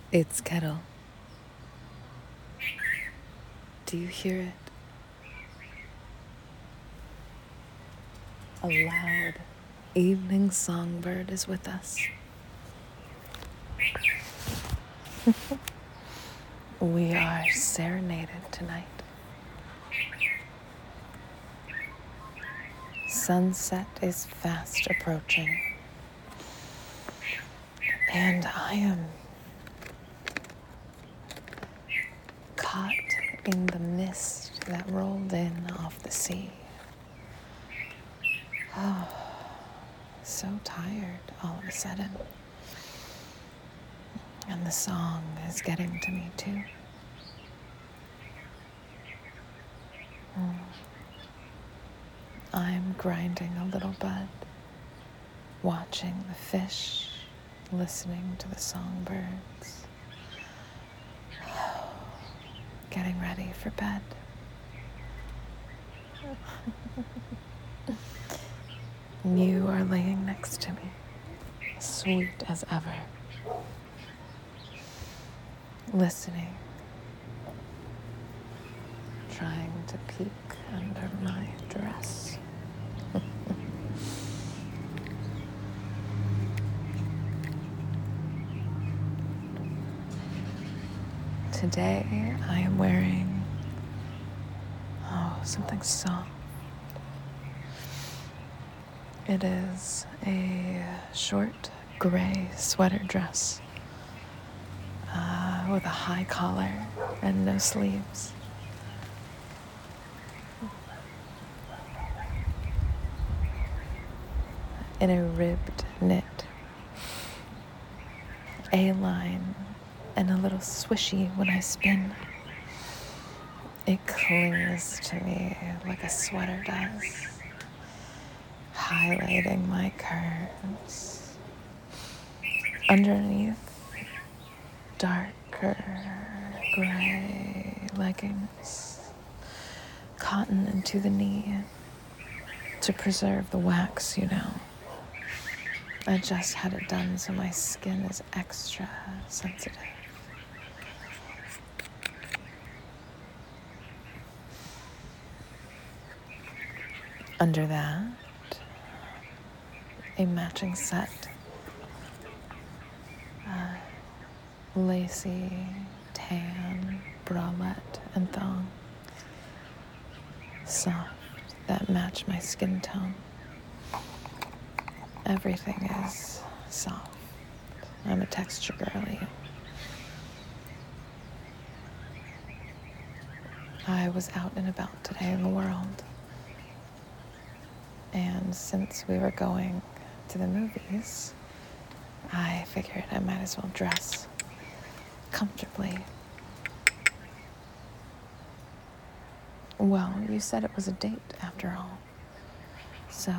It's Kettle. Do you hear it? A loud evening songbird is with us. We are serenaded tonight. Sunset is fast approaching, and I am caught in the mist that rolled in off the sea. Oh, so tired all of a sudden. And the song is getting to me too. I'm grinding a little bud, watching the fish, listening to the songbirds, getting ready for bed. You are laying next to me, sweet as ever, listening, trying to peek under my dress. Today I am wearing, something soft. It is a short gray sweater dress with a high collar and no sleeves. In a ribbed knit, A-line, and a little swishy when I spin. It clings to me like a sweater does, highlighting my curves. Underneath, darker gray leggings, cotton into the knee to preserve the wax, I just had it done so my skin is extra sensitive. Under that, a matching set, lacy tan bralette and thong, soft, that match my skin tone. Everything is soft. I'm a texture girly. I was out and about today in the world, and since we were going to the movies, I figured I might as well dress comfortably. Well, you said it was a date after all, so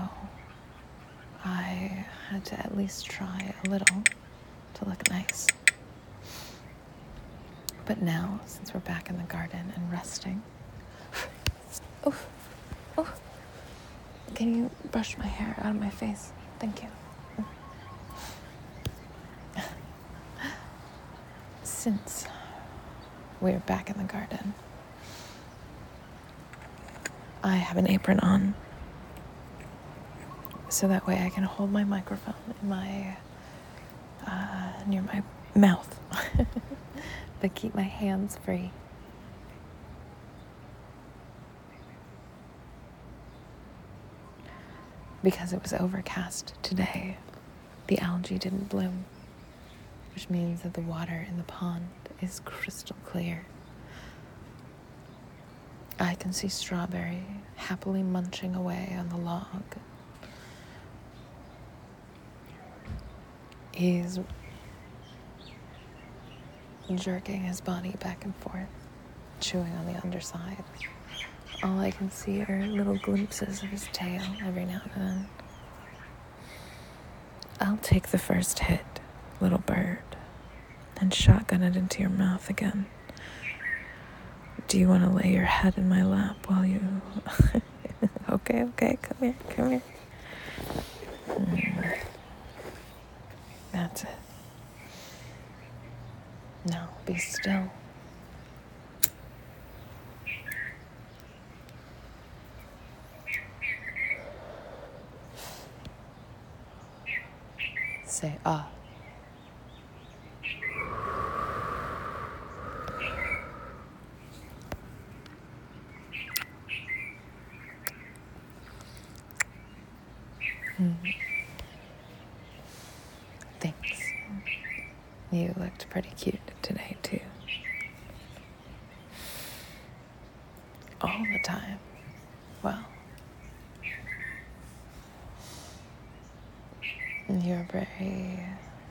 I had to at least try a little to look nice. But now, since we're back in the garden and resting, oh, can you brush my hair out of my face? Thank you. Since we're back in the garden, I have an apron on, so that way I can hold my microphone in my near my mouth, but keep my hands free. Because it was overcast today, the algae didn't bloom, which means that the water in the pond is crystal clear. I can see Strawberry happily munching away on the log. He's jerking his body back and forth, chewing on the underside. All I can see are little glimpses of his tail every now and then. I'll take the first hit, little bird, and shotgun it into your mouth again. Do you want to lay your head in my lap while you... Okay, come here. That's it. be still. Say ah. Thanks. You looked pretty cute today, too. All the time. Well, you're very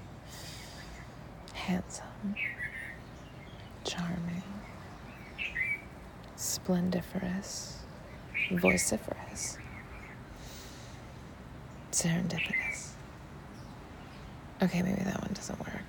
handsome, charming, splendiferous, vociferous, serendipitous. Okay, maybe that one doesn't work.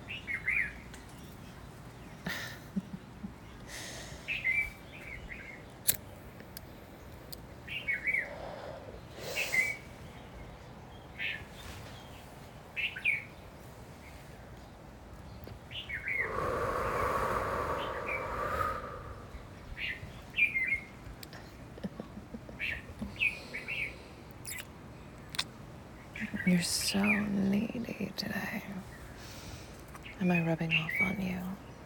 You're so needy today. Am I rubbing off on you?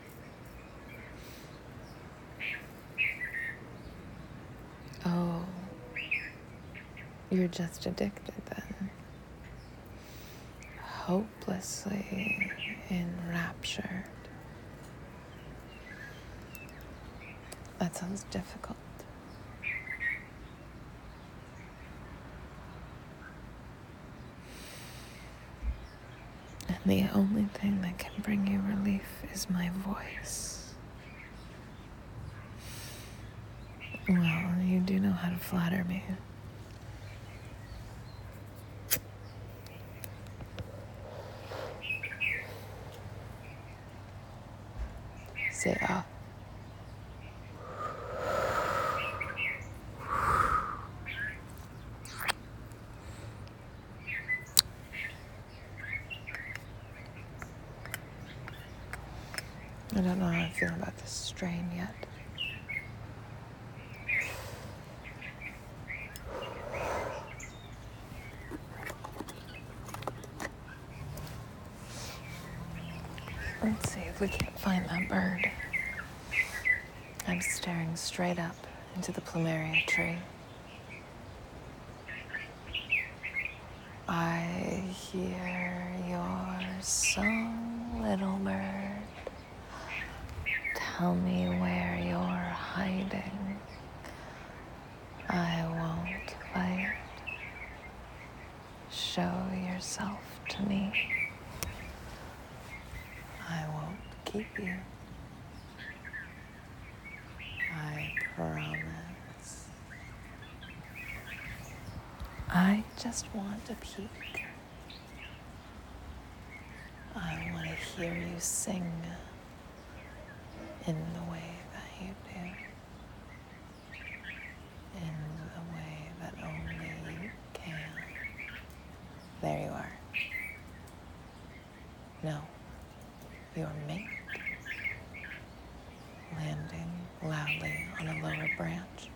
Oh, you're just addicted then. Hopelessly enraptured. That sounds difficult. And the only thing that can bring you relief is my voice. Well, you do know how to flatter me. Say ah. I don't know how I feel about this strain yet. Let's see if we can't find that bird. I'm staring straight up into the plumeria tree. I hear your song, little bird. Tell me where you're hiding. I won't fight. Show yourself to me. I won't keep you. I promise. I just want a peek. I want to hear you sing in the way that you do. In the way that only you can. There you are. No, your mate. Landing loudly on a lower branch.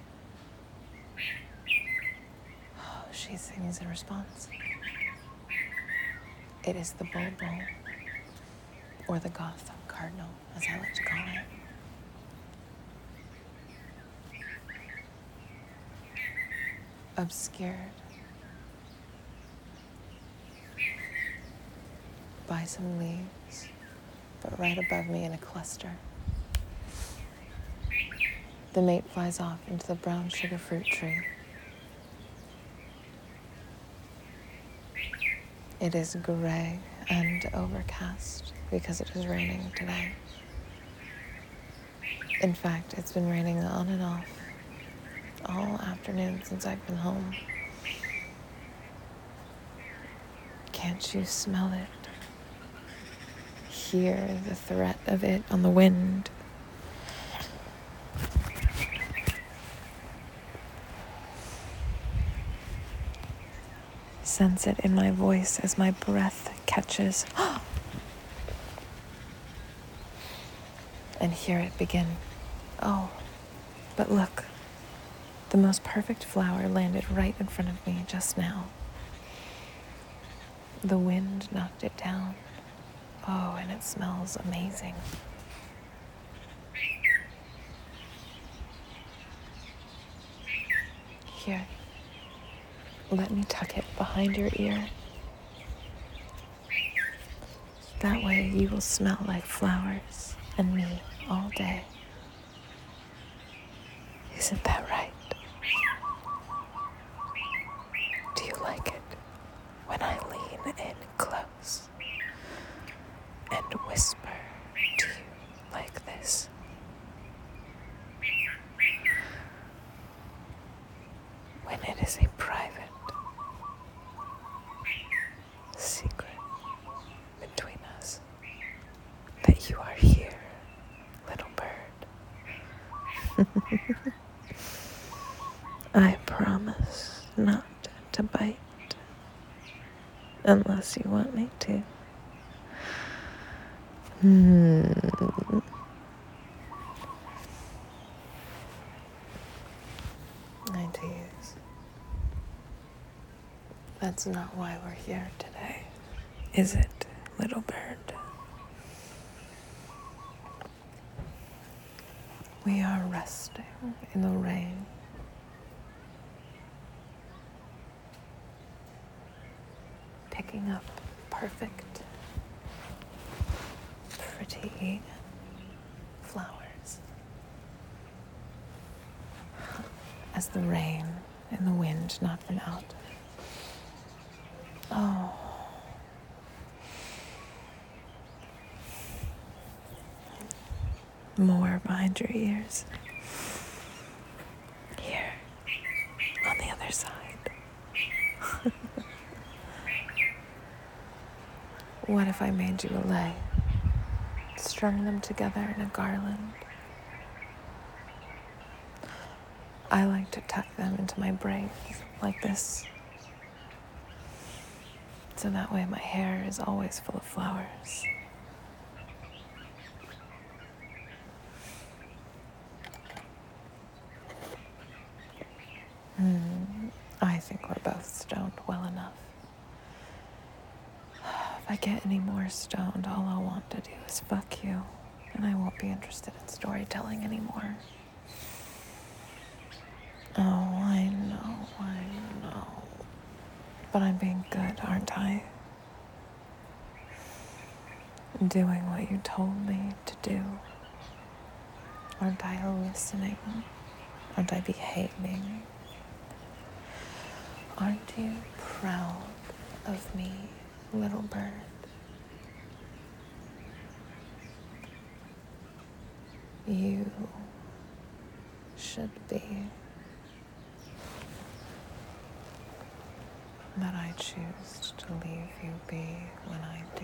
Oh, she sings in response. It is the bulbul, or the Gotham cardinal, as I like to call it. Obscured by some leaves, but right above me in a cluster. The mate flies off into the brown sugar fruit tree. It is gray and overcast because it is raining today. In fact, it's been raining on and off all afternoon since I've been home. Can't you smell it? Hear the threat of it on the wind. Sense it in my voice as my breath catches and hear it begin. Oh, but look, the most perfect flower landed right in front of me just now. The wind knocked it down. Oh, and it smells amazing. Here, let me tuck it behind your ear. That way you will smell like flowers and me all day. Isn't that right? Do you like it when I lean in close and whisper to you like this? When it is a private secret between us that you are here, little bird. I promise not to bite unless you want me to. I tease. That's not why we're here today, is it, little bird? We are resting in the rain. Picking up perfect, pretty flowers. As the rain and the wind knock them out. Oh. More behind your ears. Here, on the other side. What if I made you a lei? Strung them together in a garland. I like to tuck them into my braids like this. So that way my hair is always full of flowers. I think we're both stoned well enough. If I get any more stoned, all I'll want to do is fuck you, and I won't be interested in storytelling anymore. Oh, I know. But I'm being good, aren't I? Doing what you told me to do. Aren't I listening? Aren't I behaving? Aren't you proud of me, little bird? You should be. But I choose to leave you be when I do.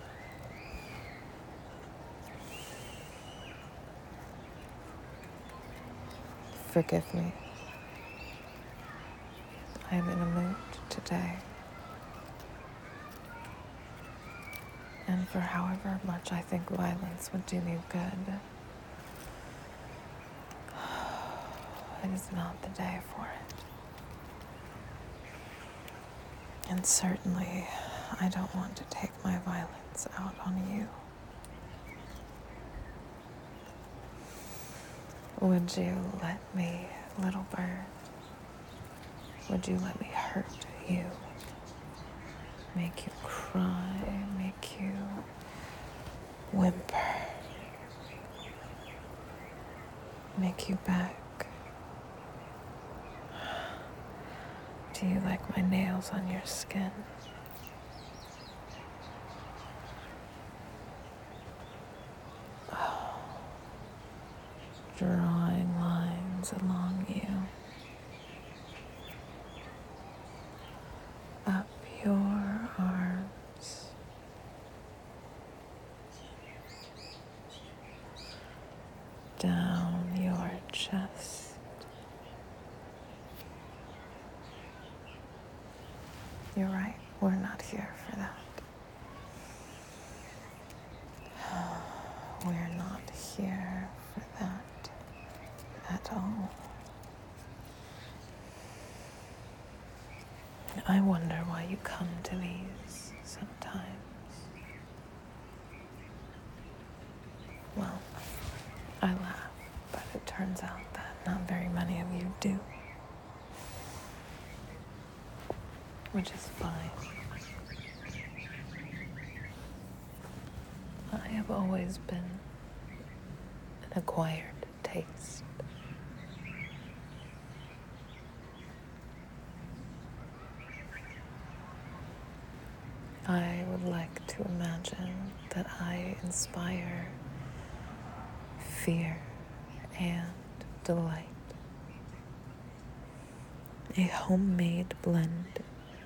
Forgive me. I am in a mood today. And for however much I think violence would do me good, it is not the day for it. And certainly, I don't want to take my violence out on you. Would you let me, little bird? Would you let me hurt you? Make you cry, make you whimper, make you beg? Do you like my nails on your skin? Oh, drawing lines along you, up your arms, down your chest. You're right, we're not here for that. We're not here at all. I wonder why you come to these sometimes. Well, I laugh, but it turns out that not very many of you do. Which is fine. I have always been an acquired taste. I would like to imagine that I inspire fear and delight. A homemade blend.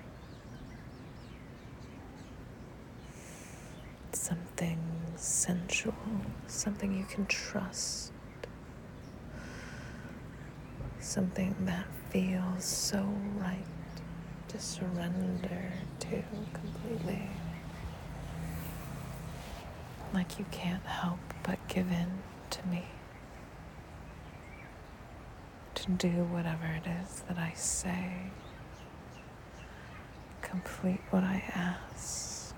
Something sensual, something you can trust. Something that feels so right to surrender to completely. Like you can't help but give in to me. To do whatever it is that I say. Complete what I ask.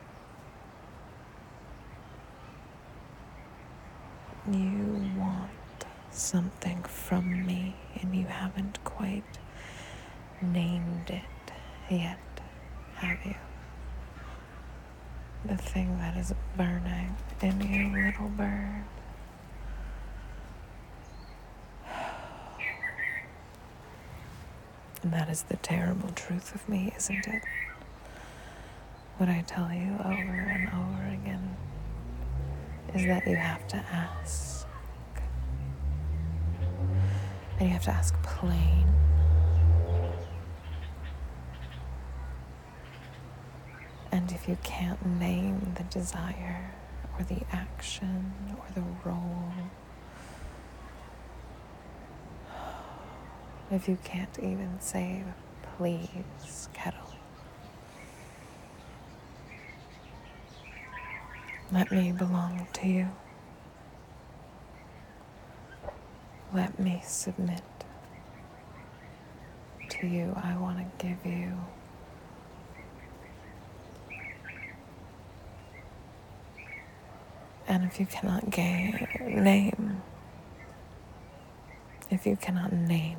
You want something from me and you haven't quite named it yet, have you? The thing that is burning in you, little bird. And that is the terrible truth of me, isn't it? What I tell you over and over again is that you have to ask. And you have to ask plain. And if you can't name the desire or the action or the role, if you can't even say, please, kettle, let me belong to you. Let me submit to you. I want to give you and if you cannot name, if you cannot name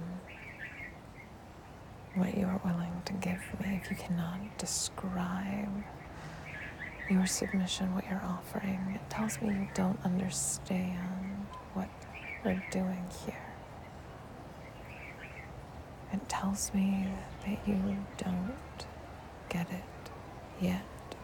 what you are willing to give me, if you cannot describe your submission, what you're offering, it tells me you don't understand what we're doing here. It tells me that you don't get it yet.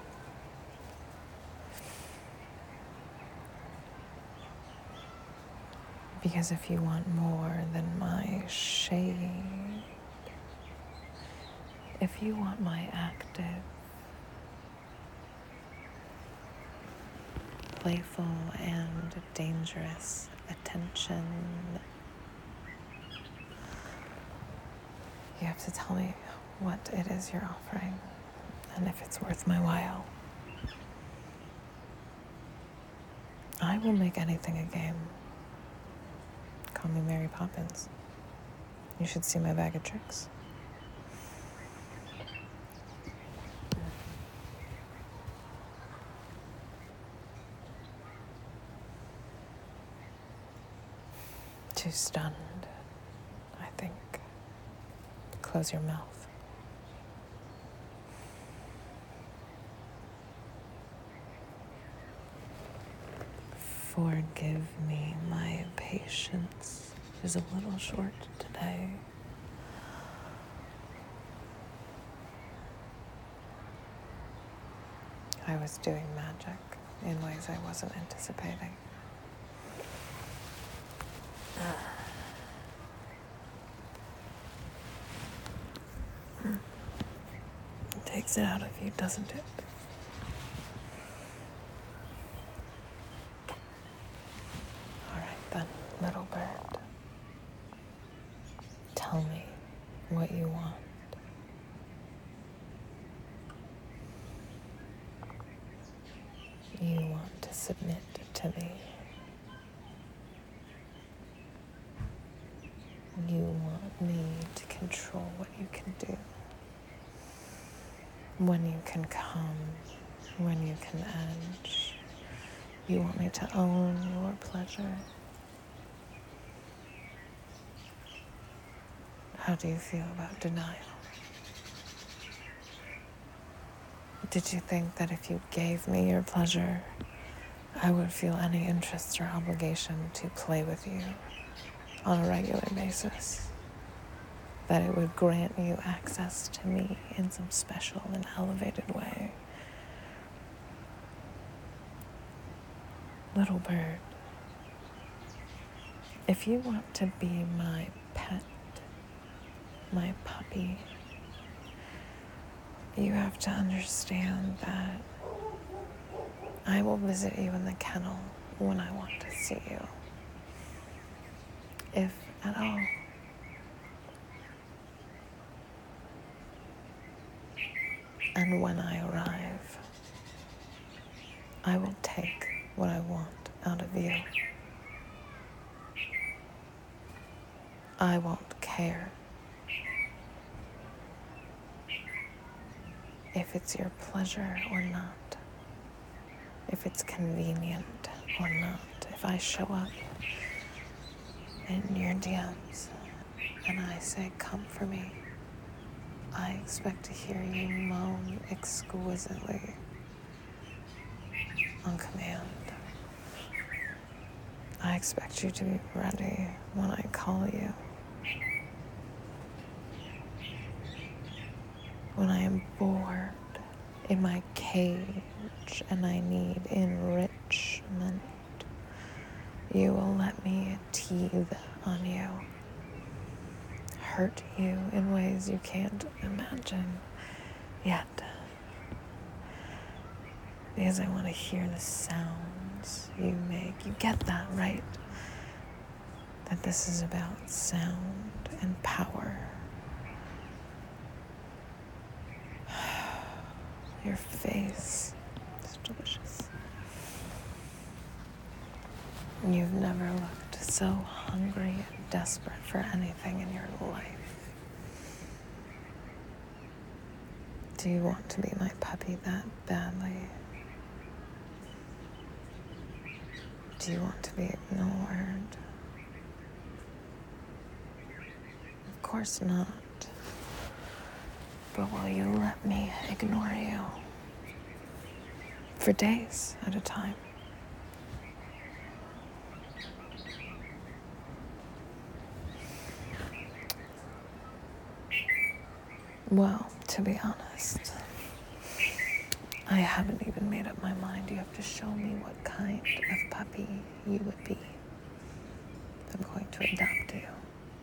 Because if you want more than my shade, if you want my active, playful and dangerous attention, you have to tell me what it is you're offering and if it's worth my while. I will make anything a game. Call me Mary Poppins. You should see my bag of tricks. Too stunned, I think. Close your mouth. Forgive me, my patience is a little short today. I was doing magic in ways I wasn't anticipating. It takes it out of you, doesn't it? All right then, little bird. Tell me what you want. You want to submit to me. You want me to control what you can do, when you can come, when you can edge. You want me to own your pleasure. How do you feel about denial? Did you think that if you gave me your pleasure, I would feel any interest or obligation to play with you on a regular basis? That it would grant you access to me in some special and elevated way? Little bird, if you want to be my pet, my puppy, you have to understand that I will visit you in the kennel when I want to see you, if at all. And when I arrive, I will take what I want out of you. I won't care if it's your pleasure or not, if it's convenient or not. If I show up in your DMs and I say, come for me, I expect to hear you moan exquisitely on command. I expect you to be ready when I call you. When I am bored in my cage and I need enrichment, you will let me teethe on you, hurt you in ways you can't imagine yet. Because I want to hear the sounds you make. You get that, right? That this is about sound and power. Your face is delicious. You've never looked so hungry and desperate for anything in your life. Do you want to be my puppy that badly? Do you want to be ignored? Of course not. But will you let me ignore you for days at a time? Well, to be honest, I haven't even made up my mind. You have to show me what kind of puppy you would be. I'm going to adopt you.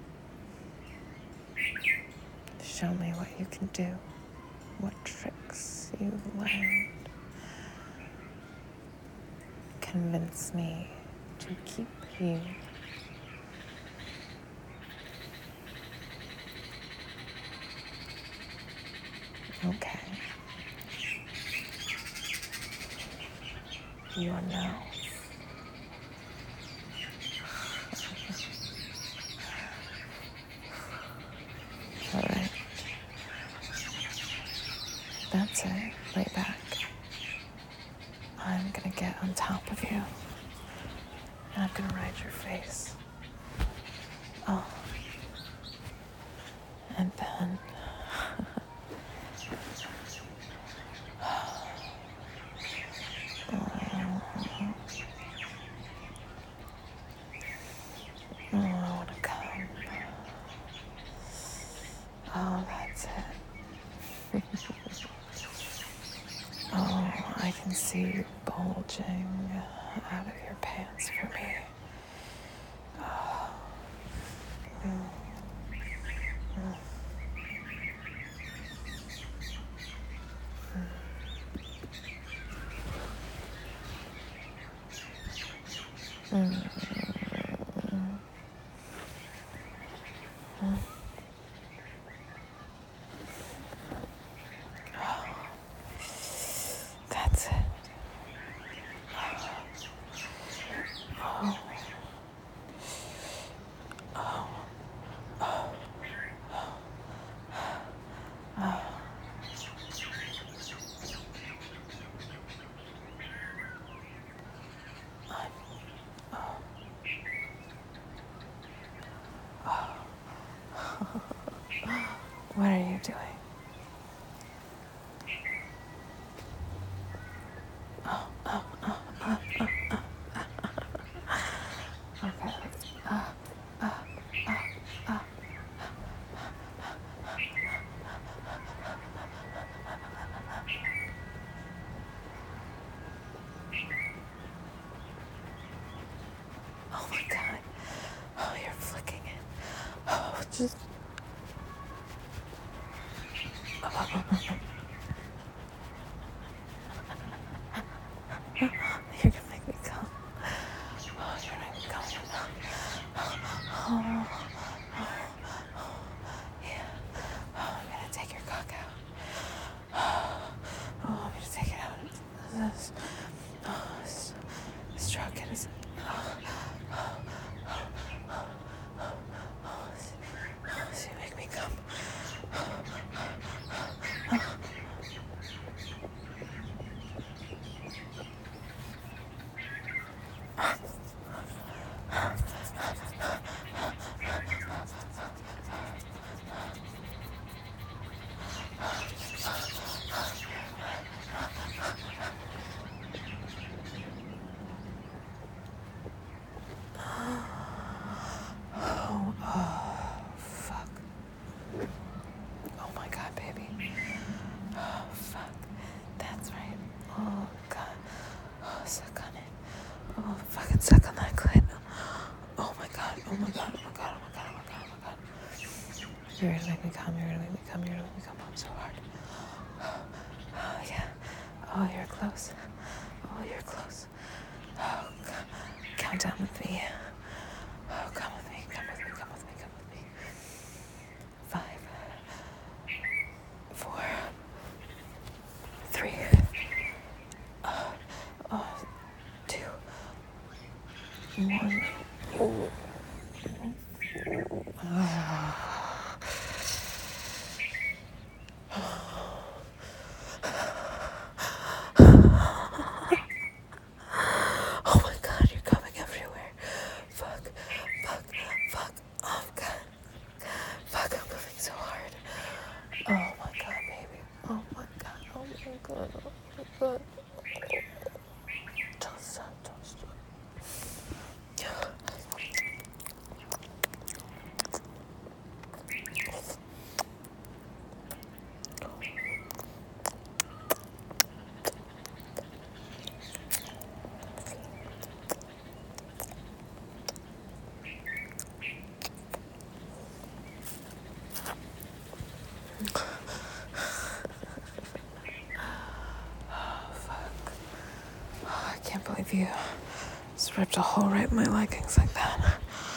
Show me what you can do, what tricks you've learned. Convince me to keep you. Okay. Your mouth. All right. That's it. Lay back. I'm gonna get on top of you, and I'm gonna ride your face. Oh. And then... Oh, I want to come. Oh, that's it. Oh, I can see you bulging out of your pants for me. Oh. That's it. Oh. What are you doing? Okay, let's. Oh my god. Oh, you're flicking it. Oh, just. You're gonna make me come. Oh, you're gonna make me come. Oh, yeah. Oh, I'm gonna take your cock out. Oh, I'm gonna take it out. This, stroke it. So you make me come. Fuck. Oh my god, baby. Oh, fuck. That's right. Oh, god. Oh, suck on it. Oh, fucking suck on that clit. Oh my god. Oh my god. Oh my god. Oh my god. Oh my god. Oh my god. You're gonna make me come. You're gonna make me come. You're gonna make me come. I'm so hard. Oh, yeah. Oh, you're close. Oh, you're close. Oh, god. Count down with me. Oh, come with me. Come with me. Come with me. Come with me. 5, 4, 3, 2, 1. Oh my god, you're coming everywhere. Fuck, fuck, fuck. Oh god. Fuck, I'm moving so hard. Oh my god, baby. Oh my god. Oh my god. Oh my god. Don't stop, don't stop. I can't believe you just ripped a hole right in my leggings like that.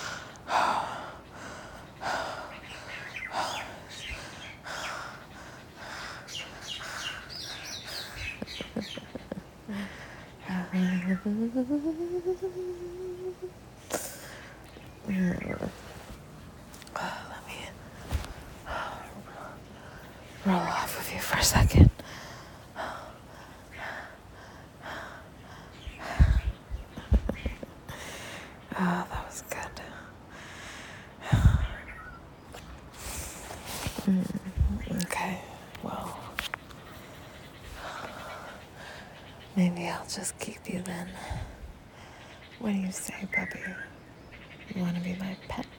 Let me roll off with you for a second. Oh, that was good. Okay, well, maybe I'll just keep you then. What do you say, puppy? You want to be my pet?